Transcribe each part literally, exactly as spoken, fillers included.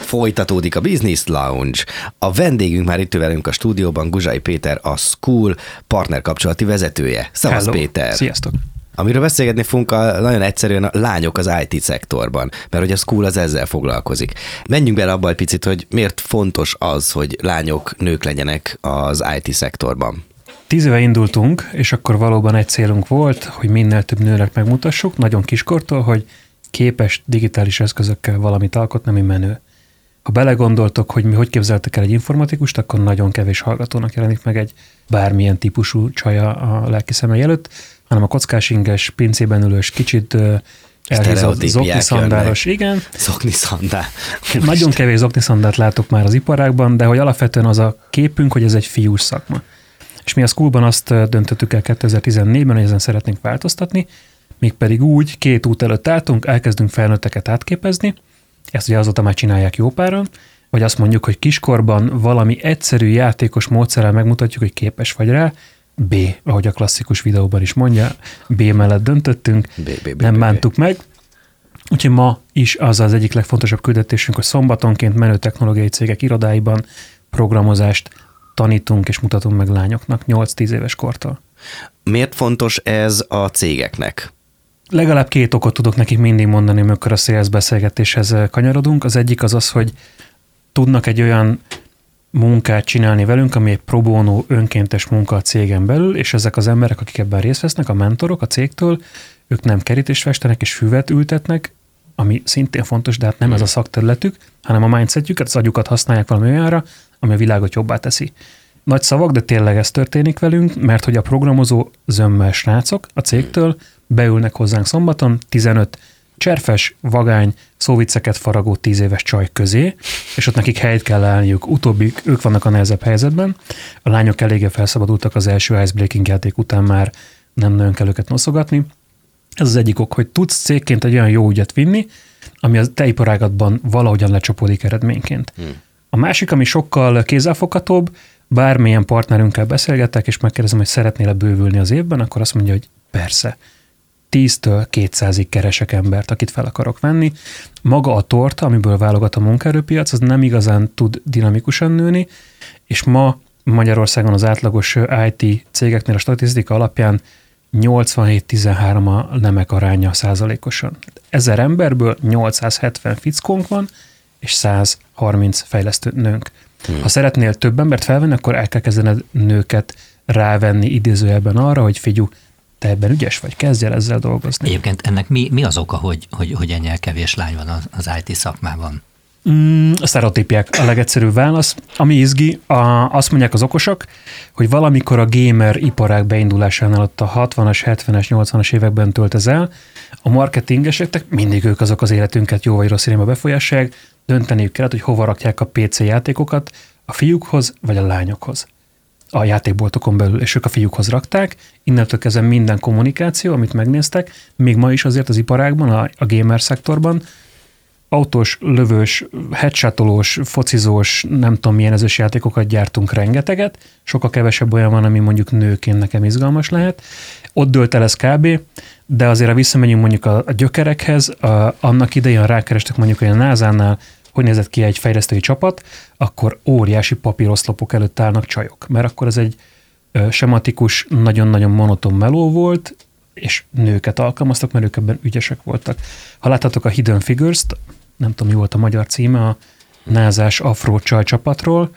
Folytatódik a Business Lounge. A vendégünk már itt velünk a stúdióban, Guzsai Péter, a School partnerkapcsolati vezetője. Szevasz, Hello. Péter! Sziasztok! Amiről beszélgetni fogunk, a, nagyon egyszerűen a lányok az i té szektorban, mert hogy a School az ezzel foglalkozik. Menjünk bele abba egy picit, hogy miért fontos az, hogy lányok, nők legyenek az i té szektorban. Tíz éve indultunk, és akkor valóban egy célunk volt, hogy minél több nőnek megmutassuk, nagyon kiskortól, hogy képes digitális eszközökkel valamit alkotni, ami menő. Ha belegondoltok, hogy mi hogy képzeltek el egy informatikust, akkor nagyon kevés hallgatónak jelenik meg egy bármilyen típusú csaja a lelki szemei előtt, hanem a kockás inges, pincében ülős, kicsit elhízott zokniszandáros, igen. Zokniszandál. Nagyon kevés zokniszandát látok már az iparágban, de hogy alapvetően az a képünk, hogy ez egy fiús szakma. És mi a Schoolban azt döntöttük el kétezer-tizennégyben, hogy ezen szeretnénk változtatni, mégpedig úgy, két út előtt álltunk, elkezdünk felnőtteket átképezni, ezt ugye azóta már csinálják jó páran, vagy azt mondjuk, hogy kiskorban valami egyszerű játékos módszerrel megmutatjuk, hogy képes vagy rá, B, ahogy a klasszikus videóban is mondja, B mellett döntöttünk, B, B, B, nem B, B, bántuk B. meg. Úgyhogy ma is az az egyik legfontosabb küldetésünk, hogy szombatonként menő technológiai cégek irodáiban programozást tanítunk és mutatunk meg lányoknak nyolc-tíz éves kortól. Miért fontos ez a cégeknek? Legalább két okot tudok nekik mindig mondani, amikor a sales beszélgetéshez kanyarodunk. Az egyik az az, hogy tudnak egy olyan munkát csinálni velünk, ami egy pro bono önkéntes munka a cégen belül, és ezek az emberek, akik ebben részt vesznek, a mentorok a cégtől, ők nem kerítést festenek és füvet ültetnek, ami szintén fontos, de hát nem ez a szakterületük, hanem a mindsetjüket, az agyukat használják valami olyanra, ami a világot jobbá teszi. Nagy szavak, de tényleg ez történik velünk, mert hogy a programozó zömmel srácok a cégtől beülnek hozzánk szombaton, tizenöt cserfes, vagány, szóvicceket faragó tíz éves csaj közé, és ott nekik helyt kell állniuk. Utóbbik, ők vannak a nehezebb helyzetben. A lányok eléggé felszabadultak az első icebreaking játék után, már nem nagyon kell őket noszogatni. Ez az egyik ok, hogy tudsz cégként egy olyan jó ügyet vinni, ami a te iparágatban valahogyan lecsapódik eredményként. Hmm. A másik, ami sokkal kézzelfoghatóbb, bármilyen partnerünkkel beszélgetek, és megkérdezem, hogy szeretnél-e bővülni az évben, akkor azt mondja, hogy persze. tíztől kétszázig keresek embert, akit fel akarok venni. Maga a torta, amiből válogat a munkaerőpiac, az nem igazán tud dinamikusan nőni, és ma Magyarországon az átlagos i té cégeknél a statisztika alapján nyolcvanhét tizenhárom a nemek aránya százalékosan. Ezer emberből nyolcszázhetven fickónk van, és száz harminc fejlesztő nőnk. Hmm. Ha szeretnél több embert felvenni, akkor el kell kezdened nőket rávenni idézőjelben arra, hogy figyelj, te ebben ügyes vagy, kezdj el ezzel dolgozni. Egyébként ennek mi, mi az oka, hogy, hogy, hogy ennyire kevés lány van az, az i té szakmában? Mm, a sztereotípiák a legegyszerűbb válasz. Ami izgi, a, azt mondják az okosok, hogy valamikor a gamer iparág beindulásánál ott a hatvanas, hetvenes, nyolcvanas években tölt ez el, a marketingeseknek mindig ők azok az életünket jó vagy rossz irányba befolyásolják, dönteniük kellett, hogy hova rakják a pé cé játékokat, a fiúkhoz vagy a lányokhoz. A játékboltokon belül, és ők a fiúkhoz rakták, innentől kezdve minden kommunikáció, amit megnéztek, még ma is azért az iparágban, a, a gamer szektorban, autós, lövős, headshotolós, focizós, nem tudom milyen ezős játékokat gyártunk rengeteget, sokkal kevesebb olyan van, ami mondjuk nőként nekem izgalmas lehet. Ott dőlt el ez kb., de azért, ha visszamegyünk mondjuk a, a gyökerekhez, a, annak idején rákerestek mondjuk olyan názánál, hogy nézett ki egy fejlesztői csapat, akkor óriási papíroszlopok előtt állnak csajok, mert akkor ez egy ö, sematikus, nagyon-nagyon monoton meló volt, és nőket alkalmaztak, mert ők ebben ügyesek voltak. Ha láthatok a Hidden Figures-t, nem tudom, mi volt a magyar címe, a názás afro csaj csapatról,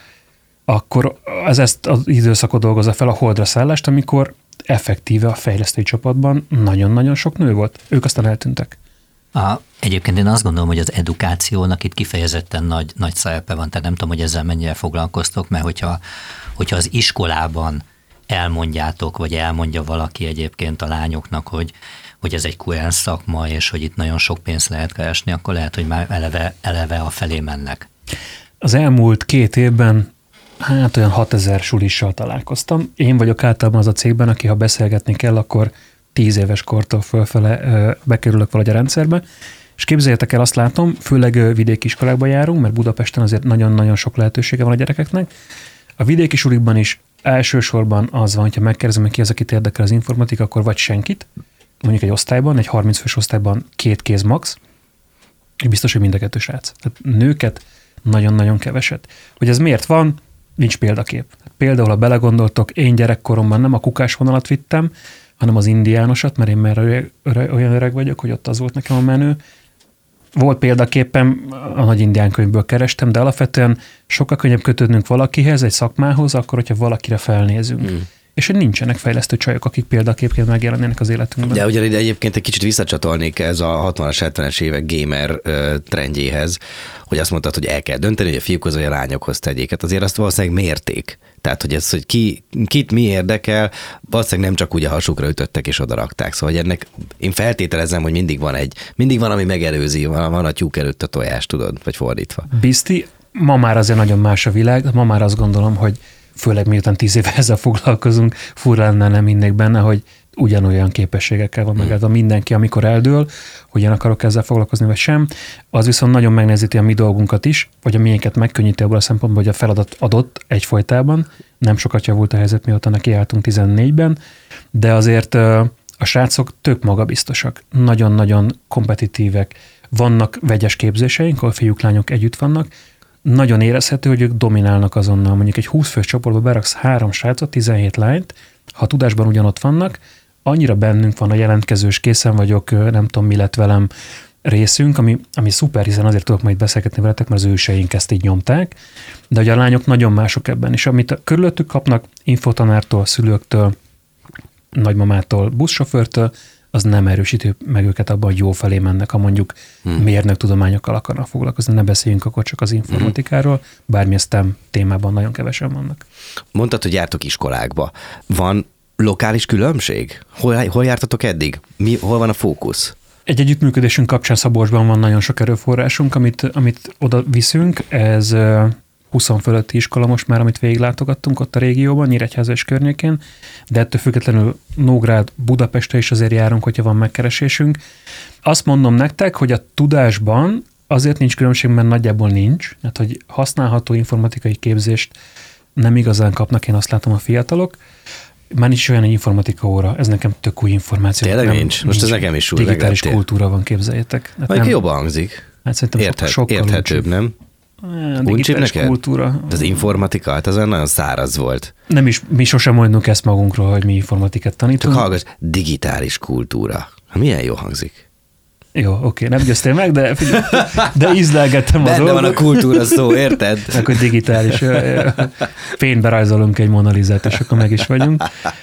akkor ez ezt az időszakot dolgozza fel, a holdra szállást, amikor effektíve a fejlesztői csapatban nagyon-nagyon sok nő volt. Ők aztán eltűntek. A, egyébként én azt gondolom, hogy az edukációnak itt kifejezetten nagy, nagy szerepe van, tehát nem tudom, hogy ezzel mennyire foglalkoztok, mert hogyha, hogyha az iskolában elmondjátok, vagy elmondja valaki egyébként a lányoknak, hogy, hogy ez egy kuráns szakma, és hogy itt nagyon sok pénzt lehet keresni, akkor lehet, hogy már eleve, eleve a felé mennek. Az elmúlt két évben hát olyan hatezer sulissal találkoztam. Én vagyok általában az a cégben, aki ha beszélgetni kell, akkor tíz éves kortól fölfele bekerülök valahogy a rendszerbe, és képzeljétek el, azt látom, főleg vidéki iskolákba járunk, mert Budapesten azért nagyon-nagyon sok lehetősége van a gyerekeknek. A vidéki sulikban is elsősorban az van, hogyha megkérdezem, hogy ki az, akit érdekel az informatika, akkor vagy senkit, mondjuk egy osztályban, egy harminc fős osztályban két kéz max, és biztos, hogy mind a kettő srác. Tehát nőket nagyon-nagyon keveset. Hogy ez miért van, nincs példakép. Például, ha belegondoltok, én gyerekkoromban nem a kukás vonalat vittem, hanem az indiánosat, mert én már öreg, öreg, olyan öreg vagyok, hogy ott az volt nekem a menő. Volt példaképem, a nagy indián könyvből kerestem, de alapvetően sokkal könnyebb kötődnünk valakihez, egy szakmához, akkor, hogyha valakire felnézünk. Hmm. És hogy nincsenek fejlesztő csajok, akik példaképként megjelennének az életünkben. De ugyanide egyébként egy kicsit visszacsatolnék ez a hatvanas, hetvenes évek gamer trendjéhez, hogy azt mondtad, hogy el kell dönteni, hogy a fiúkhoz vagy a lányokhoz tegyék. Hát azért azt valószínűleg mérték. Tehát, hogy ez, hogy ki, kit mi érdekel, valószínűleg nem csak úgy a hasukra ütöttek és odarakták. Szóval, hogy ennek én feltételezem, hogy mindig van egy, mindig van, ami megelőzi, van, van a tyúk előtt a tojás, tudod, vagy fordítva. Bizti, ma már azért nagyon más a világ, ma már azt gondolom, hogy főleg miután tíz éve ezzel foglalkozunk, furra lenne, nem hinnék benne, hogy ugyanolyan képességekkel van meg. Hmm. Mindenki, amikor eldől, hogyan akarok ezzel foglalkozni, vagy sem, az viszont nagyon megnehezíti a mi dolgunkat is, vagy a miénket megkönnyíti abból a szempontból, hogy a feladat adott egyfolytában. Nem sokat javult a helyzet, mióta nekiálltunk tizennégyben, de azért a srácok tök magabiztosak, nagyon-nagyon kompetitívek. Vannak vegyes képzéseink, ahol fiúk, lányok együtt vannak, nagyon érezhető, hogy ők dominálnak azonnal. Mondjuk egy húsz fős csoportba beraksz három srácot, tizenhét lányt, ha tudásban ugyanott vannak, annyira bennünk van a jelentkezős, készen vagyok, nem tudom, mi lett velem részünk, ami, ami szuper, hiszen azért tudok majd beszélgetni veletek, mert az őseink ezt így nyomták, de hogy a lányok nagyon mások ebben, és amit a körülöttük kapnak, infotanártól, szülőktől, nagymamától, buszsofőrtől, az nem erősíti meg őket abban, hogy jó felé mennek, ha mondjuk hmm. mérnök tudományokkal akarnak foglalkozni. Ne beszéljünk akkor csak az informatikáról, bármi STEM témában nagyon kevesen vannak. Mondtad, hogy jártok iskolákba. Van lokális különbség? Hol, hol jártatok eddig? Mi, hol van a fókusz? Egy együttműködésünk kapcsán Szabolcsban van nagyon sok erőforrásunk, amit, amit oda viszünk. Ez húsz fölötti iskola most már, amit végiglátogattunk ott a régióban, Nyíregyháza és környékén, de ettől függetlenül Nógrád, Budapestre is azért járunk, hogyha van megkeresésünk. Azt mondom nektek, hogy a tudásban azért nincs különbség, mert nagyjából nincs, hát hogy használható informatikai képzést nem igazán kapnak, én azt látom a fiatalok. Már nincs olyan egy informatika óra, ez nekem tök új információ. Tényleg nem, nincs? Most ez nekem is új. Digitális kultúra van, képzeljétek. Hát nem, jobban hangzik. Hát szerintem Érthet, sokkal érthetőbb, nem? Digitális kultúra. Az informatika, hát az olyan nagyon száraz volt. Nem is, mi sosem mondunk ezt magunkról, hogy mi informatikát tanítunk. Csak hallgass, digitális kultúra. Milyen jó hangzik. Jó, oké, nem győztél meg, de, de ízlelgettem az Benne van a kultúra szó, érted? Akkor digitális. Fénybe rajzolunk egy monalizát, és akkor meg is vagyunk.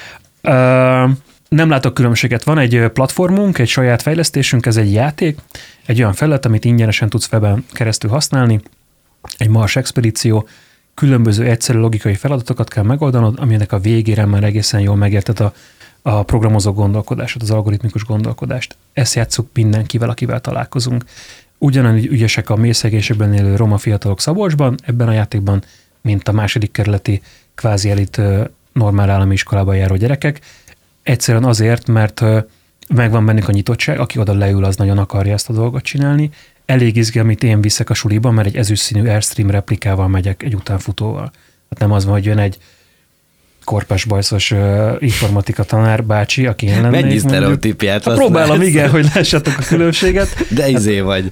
Nem látok különbséget. Van egy platformunk, egy saját fejlesztésünk, ez egy játék, egy olyan felület, amit ingyenesen tudsz weben keresztül használni, egy Mars expedíció, különböző egyszerű logikai feladatokat kell megoldanod, aminek a végére már egészen jól megérted a, a programozó gondolkodását, az algoritmikus gondolkodást. Ezt játsszuk mindenkivel, akivel találkozunk. Ugyanúgy ügyesek a mélyszegénységben élő roma fiatalok Szabolcsban, ebben a játékban, mint a második kerületi kvázi elit normál állami iskolában járó gyerekek. Egyszerűen azért, mert megvan bennük a nyitottság, aki oda leül, az nagyon akarja ezt a dolgot csinálni. Elég izgi, amit én viszek a suliban, mert egy ezüstszínű Airstream replikával megyek egy utánfutóval. Hát nem az van, hogy jön egy korpás bajszos uh, informatika tanár bácsi, aki én lennék. Mennyi sztereotípiát hát próbálom, igen, hogy lássátok a különbséget. De izé vagy.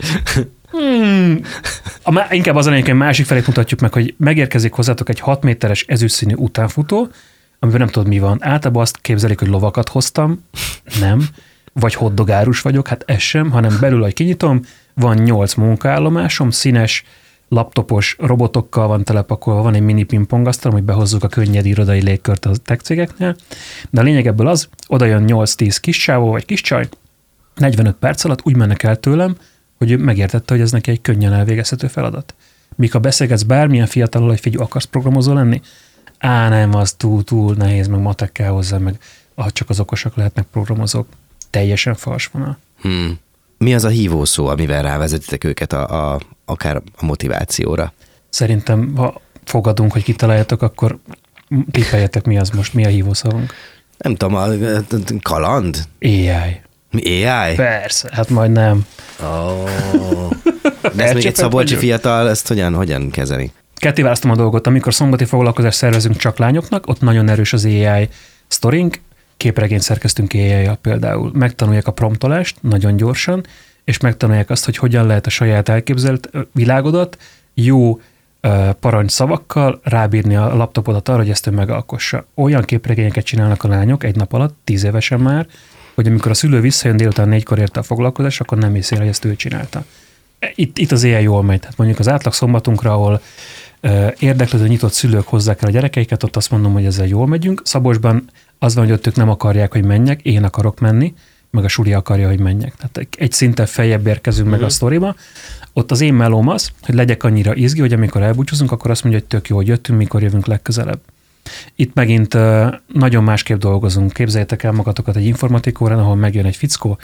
Hmm. A, inkább az a másik felét mutatjuk meg, hogy megérkezik hozzátok egy hat méteres ezüstszínű utánfutó, amiben nem tudod, mi van. Általában azt képzelik, hogy lovakat hoztam. Nem. Vagy hoddogárus vagyok, hát ez sem, hanem belül, hogy kinyitom, van nyolc munkaállomásom, színes, laptopos robotokkal van telepakolva, van egy mini pingpongasztal, hogy behozzuk a könnyed irodai légkört a tech cégeknél. De a lényeg ebből az, oda jön nyolc-tíz kis csávó vagy kis csaj, negyvenöt perc alatt úgy mennek el tőlem, hogy ő megértette, hogy ez neki egy könnyen elvégezhető feladat. Míg ha beszélgetsz bármilyen fiatalról, hogy figyelj, akarsz programozó lenni? Á, nem, az túl, túl nehéz, meg matek kell hozzá, meg ah, csak az okosak lehetnek programozók. Teljesen fals vonal. Hmm. Mi az a hívószó, amivel rávezetitek őket a, a, akár a motivációra? Szerintem, ha fogadunk, hogy kitaláljátok, akkor tippeljetek, mi az most, mi a hívószavunk. Nem tudom, a, a kaland? á i. Mi á i? Persze, hát majd nem. Oh. De ezt még egy szabolcsi fiatal, ezt hogyan, hogyan kezeli? Ketté választom a dolgot. Amikor szombati foglalkozást szervezünk csak lányoknak, ott nagyon erős az á i sztorink, képregényt szerkeztünk á i-jal például. Megtanulják a promptolást nagyon gyorsan, és megtanulják azt, hogy hogyan lehet a saját elképzelt világodat jó uh, parancsszavakkal rábírni a laptopodat arra, hogy ezt ő megalkossa. Olyan képregényeket csinálnak a lányok egy nap alatt, tíz évesen már, hogy amikor a szülő visszajön délután négykor érte a foglalkozás, akkor nem hiszi, hogy ezt ő csinálta. Itt, itt az éjjel jól megy. Tehát mondjuk az átlag szombatunkra, ahol uh, érdeklődő nyitott szülők hozzák el a gyerekeiket, ott azt mondom, hogy ezzel jól megyünk. Szabolcsban az van, hogy ott ők nem akarják, hogy menjek, én akarok menni, meg a suli akarja, hogy menjek. Tehát egy szinten feljebb érkezünk meg a sztoriba. Ott az én melóm az, hogy legyek annyira izgi, hogy amikor elbúcsúzunk, akkor azt mondja, hogy tök jó, hogy jöttünk, mikor jövünk legközelebb. Itt megint uh, nagyon másképp dolgozunk. Képzeljétek el magatokat egy informatikórán, ahol megjön egy fickó,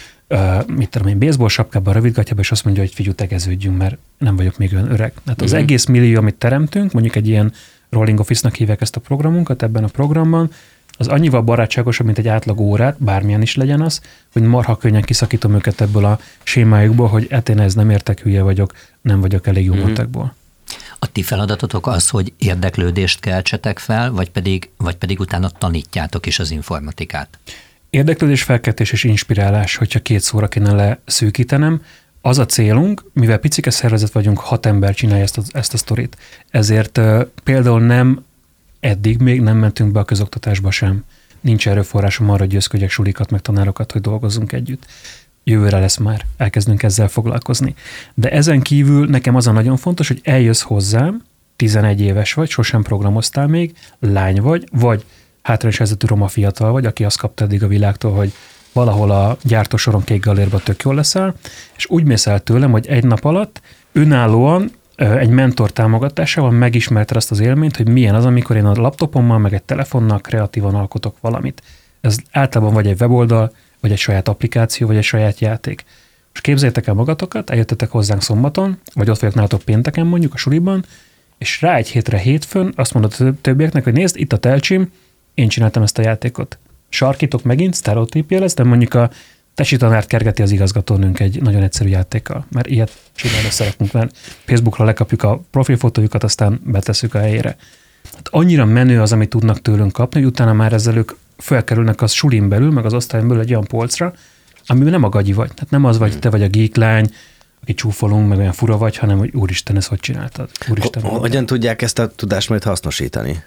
uh, mit tudom én, baseball sapkában, rövidgatjában, és azt mondja, hogy figyelj, tegeződjünk, mert nem vagyok még olyan öreg. Tehát az uh-huh. egész millió, amit teremtünk, mondjuk egy ilyen Rolling Office-nak hívják ezt a programunkat ebben a programban, az annyival barátságosabb, mint egy átlag órát, bármilyen is legyen az, hogy marha könnyen kiszakítom őket ebből a sémájukból, hogy hát én ez nem értek, hülye vagyok, nem vagyok elég jó matekból. Mm-hmm. A ti feladatotok az, hogy érdeklődést keltsetek fel, vagy pedig, vagy pedig utána tanítjátok is az informatikát? Érdeklődés, felkeltés és inspirálás, hogyha két szóra kéne leszűkítenem. Az a célunk, mivel picike szervezet vagyunk, hat ember csinálja ezt a, ezt a sztorit. Ezért uh, például nem eddig még nem mentünk be a közoktatásba sem. Nincs erőforrásom arra, hogy győzködjek sulikat, meg tanárokat, hogy dolgozzunk együtt. Jövőre lesz már, elkezdünk ezzel foglalkozni. De ezen kívül nekem az a nagyon fontos, hogy eljössz hozzám, tizenegy éves vagy, sosem programoztál még, lány vagy, vagy hátrányos helyzetű roma fiatal vagy, aki azt kapta eddig a világtól, hogy valahol a gyártósoron kék gallérba tök jól leszel, és úgy mész el tőlem, hogy egy nap alatt önállóan egy mentor támogatásával megismerted azt az élményt, hogy milyen az, amikor én a laptopommal, meg egy telefonnal kreatívan alkotok valamit. Ez általában vagy egy weboldal, vagy egy saját applikáció, vagy egy saját játék. Most képzeljétek el magatokat, eljöttetek hozzánk szombaton, vagy ott vagyok nálatok pénteken mondjuk a suliban, és rá egy hétre hétfőn azt mondod a többieknek, hogy nézd, itt a telcsim, én csináltam ezt a játékot. Sarkítok megint, sztereotípia lesz, de mondjuk a tesi tanárt kergeti az igazgatónőnk egy nagyon egyszerű játékkal, mert ilyet csinálni szeretünk, mert Facebookra lekapjuk a profilfotójukat, aztán betesszük a helyére. Hát annyira menő az, amit tudnak tőlünk kapni, hogy utána már ezzel ők felkerülnek az sulin belül, meg az osztályon belül egy olyan polcra, amiben nem a gagyi vagy. Tehát nem az vagy, te vagy a geek lány, aki csúfolunk, meg olyan fura vagy, hanem hogy úristen, ezt hogy csináltad? Úristen, hogyan tudják ezt a tudást majd hasznosítani?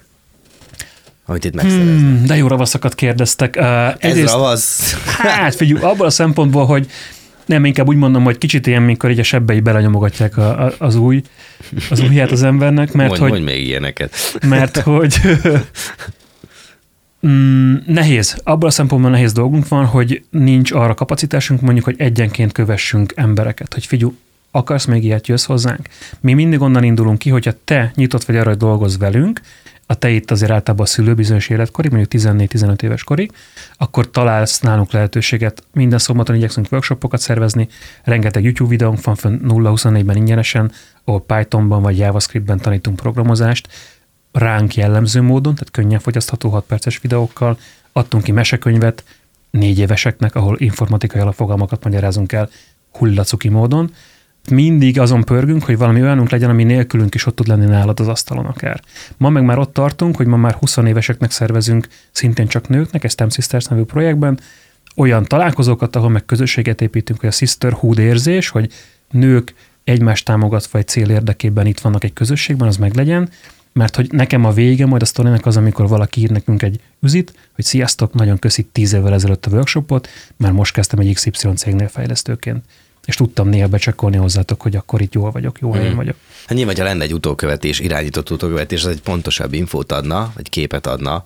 Amit itt megszereznek. Hmm, de jó ravaszokat kérdeztek. Uh, Ez egyrészt, ravasz? Hát figyelj, abban a szempontból, hogy nem, inkább úgy mondom, hogy kicsit ilyen, mikor így a sebbei belenyomogatják a, a, az új, az ujját az embernek, mert mondj, hogy... Mondj még ilyeneket. Mert hogy... mm, nehéz. Abban a szempontból nehéz dolgunk van, hogy nincs arra kapacitásunk, mondjuk, hogy egyenként kövessünk embereket. Hogy figyelj, akarsz még ilyet, jössz hozzánk? Mi mindig onnan indulunk ki, hogyha te nyitott vagy arra, hogy dolgozz velünk, a te itt azért általában a szülő bizonyos életkorig, mondjuk tizennégy-tizenöt éves korig, akkor találsz nálunk lehetőséget. Minden szombaton igyekszünk workshopokat szervezni, rengeteg YouTube videónk van fönn nulla huszonnégyben ingyenesen, ahol Pythonban vagy JavaScriptben tanítunk programozást, ránk jellemző módon, tehát könnyen fogyasztható hat perces videókkal, adtunk ki mesekönyvet négy éveseknek, ahol informatikai alapfogalmakat magyarázunk el hullacuki módon. Mindig azon pörgünk, hogy valami olyanunk legyen, ami nélkülünk is ott tud lenni nálad az asztalon akár. Ma meg már ott tartunk, hogy ma már húsz éveseknek szervezünk, szintén csak nőknek, egy STEM Sisters nevű projektben, olyan találkozókat, ahol meg közösséget építünk, hogy a sisterhood érzés, hogy nők egymást támogatva egy cél érdekében itt vannak egy közösségben, az meg legyen, mert hogy nekem a vége majd a sztorinak az, amikor valaki ír nekünk egy üzit, hogy sziasztok, nagyon köszi tíz évvel ezelőtt a workshopot, már most kezdtem egy iksz ipszilon cégnél fejlesztőként. És tudtam néha becsekkolni hozzátok, hogy akkor itt jól vagyok, jó helyen vagyok. Hát nyilván, ha lenne egy utókövetés, irányított utókövetés, az egy pontosabb infót adna, vagy képet adna,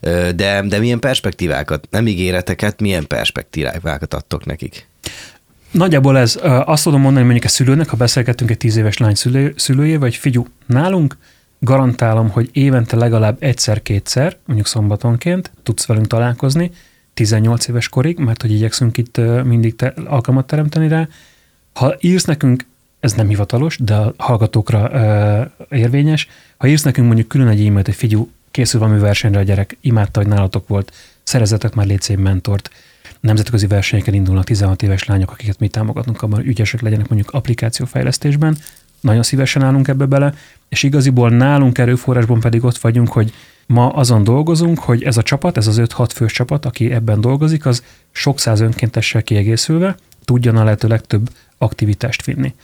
de, de milyen perspektívákat, nem ígéreteket, milyen perspektívákat adtok nekik? Nagyjából ez, azt tudom mondani, mondjuk a szülőnek, ha beszélgettünk egy tíz éves lány szülő, szülőjével, hogy figyú, nálunk garantálom, hogy évente legalább egyszer-kétszer, mondjuk szombatonként tudsz velünk találkozni, tizennyolc éves korig, mert hogy igyekszünk itt mindig te, alkalmat teremteni rá. Ha írsz nekünk, ez nem hivatalos, de a hallgatókra uh, érvényes, ha írsz nekünk mondjuk külön egy e-mailt, hogy figyú, készül valami versenyre a gyerek, imádta, hogy nálatok volt, szerezzetek már légy szép mentort. Nemzetközi versenyeken indulnak tizenhat éves lányok, akiket mi támogatunk abban, hogy ügyesek legyenek mondjuk applikációfejlesztésben. Nagyon szívesen állunk ebbe bele, és igaziból nálunk erőforrásban pedig ott vagyunk, hogy ma azon dolgozunk, hogy ez a csapat, ez az öt-hat fős csapat, aki ebben dolgozik, az sok száz önkéntessel kiegészülve tudjon a lehető legtöbb aktivitást vinni.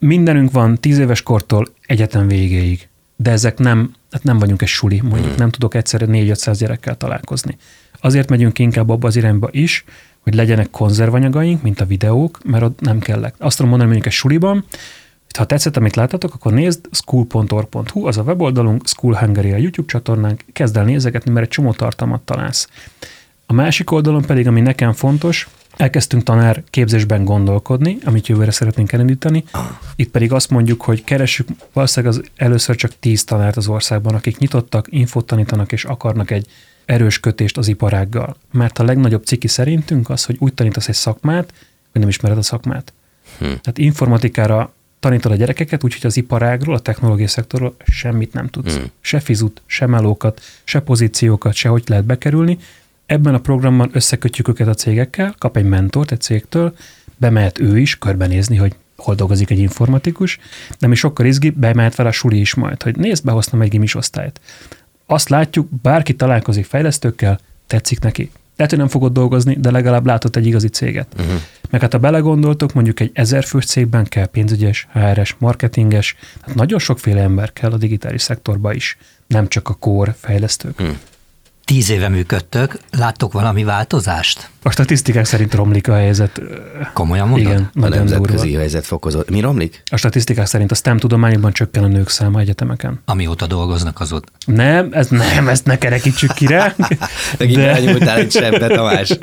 mindenünk van tíz éves kortól egyetem végéig, de ezek nem, hát nem vagyunk egy suli, mondjuk nem tudok egyszerre négy-ötszáz gyerekkel találkozni. Azért megyünk inkább abba az irányba is, hogy legyenek konzervanyagaink, mint a videók, mert ott nem kellek. Azt tudom mondani, mondjuk egy suliban, ha tetszett, amit láttatok, akkor nézd, school pont org pont hu, az a weboldalunk, School Hungary a YouTube csatornánk, kezd el nézegetni, mert egy csomó tartalmat találsz. A másik oldalon pedig, ami nekem fontos, elkezdtünk tanár képzésben gondolkodni, amit jövőre szeretnénk elindítani. Itt pedig azt mondjuk, hogy keressük valószínűleg az először csak tíz tanárt az országban, akik nyitottak, infót tanítanak és akarnak egy erős kötést az iparággal. Mert a legnagyobb ciki szerintünk az, hogy úgy tanítasz egy szakmát, hogy nem ismered a szakmát. Hm. Tehát informatikára tanítod a gyerekeket, úgyhogy az iparágról, a technológiai szektorról semmit nem tudsz. Hmm. Se fizut, se melókat, se pozíciókat, se hogy lehet bekerülni. Ebben a programban összekötjük őket a cégekkel, kap egy mentort egy cégtől, bemehet ő is körbenézni, hogy hol dolgozik egy informatikus, de mi sokkal izgi, bemehet fel a suli is majd, hogy nézd, behoztam egy gimis osztályt. Azt látjuk, bárki találkozik fejlesztőkkel, tetszik neki. Lehet, hogy nem fogod dolgozni, de legalább látott egy igazi céget. Uh-huh. Meg hát ha belegondoltok, mondjuk egy ezerfős cégben kell pénzügyes, há er es, marketinges, hát nagyon sokféle ember kell a digitális szektorba is, nem csak a core fejlesztők. Uh-huh. Tíz éve működtök, láttok valami változást? A statisztikák szerint romlik a helyzet. Komolyan mondod? Igen, a nemzetközi helyzet fokozott. Mi romlik? A statisztikák szerint a STEM tudományokban csökken a nők száma egyetemeken. Amióta dolgoznak azóta. Nem, ez nem, ezt ne kerekítsük ki rá. Megint de... elnyújtál egy sebbet, Tamás.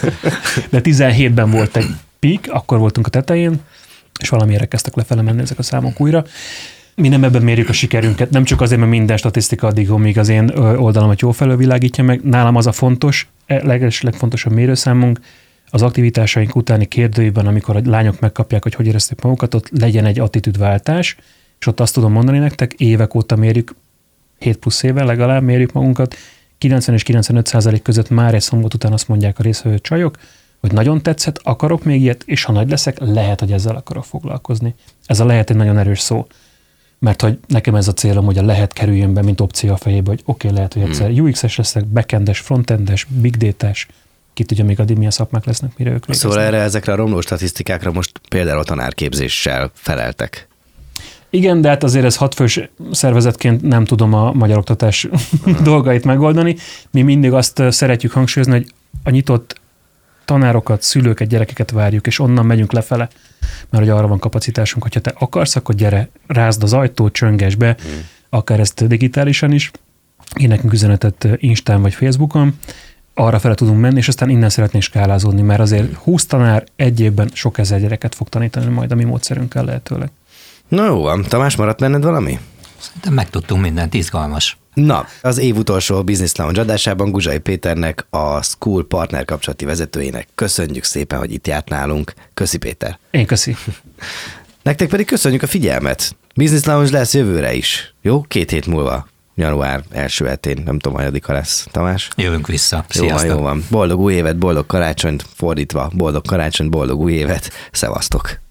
De tizenhétben volt egy peak, akkor voltunk a tetején, és valamire kezdtek lefele menni ezek a számok újra. Mi nem ebben mérjük a sikerünket, nem csak azért, mert minden statisztika addig, amíg az én oldalamat jól felülvilágítja meg. Nálam az a fontos, leges, legfontosabb mérőszámunk, az aktivitásaink utáni kérdőjében, amikor a lányok megkapják, hogy hogy érezték magukat, ott legyen egy attitűdváltás, és ott azt tudom mondani nektek, évek óta mérjük, hét plusz éve legalább mérjük magunkat, kilencven és kilencvenöt százalék között már egy szombat után azt mondják a részvevő csajok, hogy nagyon tetszett, akarok még ilyet, és ha nagy leszek, lehet, hogy ezzel akarok foglalkozni. Ez a lehet egy nagyon erős szó. Mert hogy nekem ez a célom, hogy a lehet kerüljön be, mint opció a fejébe, hogy oké, okay, lehet, hogy egyszer hmm. u iksz-es leszek, backendes, frontendes, big data-s, ki tudja még addig milyen szakmák lesznek, mire ők végeznek. Szóval erre, ezekre a romló statisztikákra most például a tanárképzéssel feleltek. Igen, de hát azért ez hatfős szervezetként nem tudom a magyar oktatás hmm. dolgait megoldani. Mi mindig azt szeretjük hangsúlyozni, hogy a nyitott tanárokat, szülőket, gyerekeket várjuk, és onnan megyünk lefele, mert hogy arra van kapacitásunk, hogyha te akarsz, akkor gyere, rázd az ajtót, csönges be, mm. akár ezt digitálisan is, én nekünk üzenetet Instán vagy Facebookon, arra fele tudunk menni, és aztán innen szeretnénk skálázódni, mert azért húsz tanár egy évben sok ezer gyereket fog tanítani majd a mi módszerünkkel lehetőleg. Na jó van, Tamás, maradt benned valami? Szerintem megtudtunk mindent, izgalmas. Na, az év utolsó Business Lounge adásában Guzsai Péternek, a School partner kapcsolati vezetőjének köszönjük szépen, hogy itt járt nálunk. Köszi, Péter. Én köszi. Nektek pedig köszönjük a figyelmet. Business Lounge lesz jövőre is. Jó? Két hét múlva. Január első hetén, nem tudom, hanyadika lesz, Tamás. Jövünk vissza. Jó van, jó van. Boldog új évet, boldog karácsonyt, fordítva, boldog karácsonyt, boldog új évet. Szevasztok.